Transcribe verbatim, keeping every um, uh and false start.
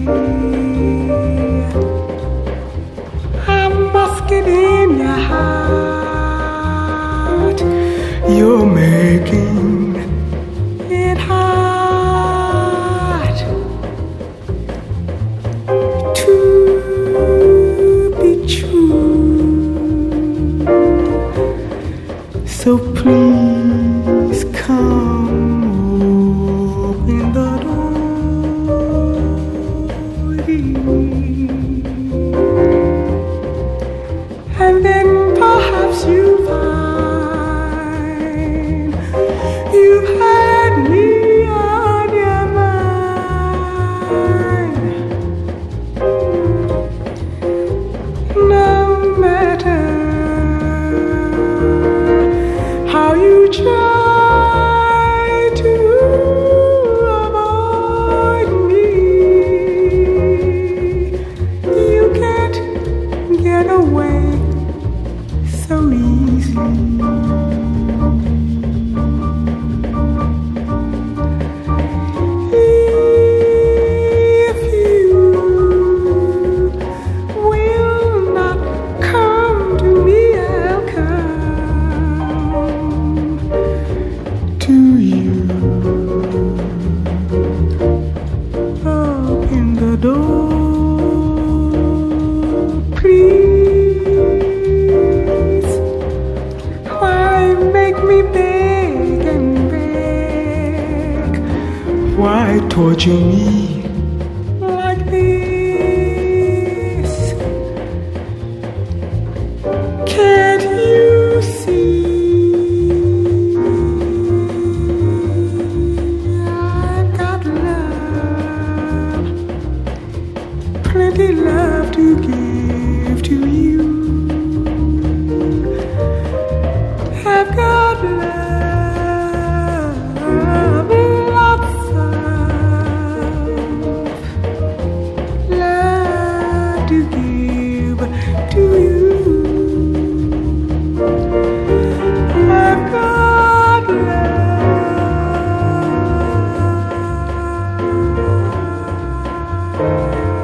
I must get in your heart. You're making it hard to be true. So please come open the door, and then perhaps you find you've had me on your mind. No matter how you try to avoid me, you can't get away so easily. If you will not come to me, I'll come to you. Open the door, please. Why make me beg and beg? Why torture me like this? Can't you see I've got love, plenty love to give to you? I've got love, lots of love to give to you. I've got love.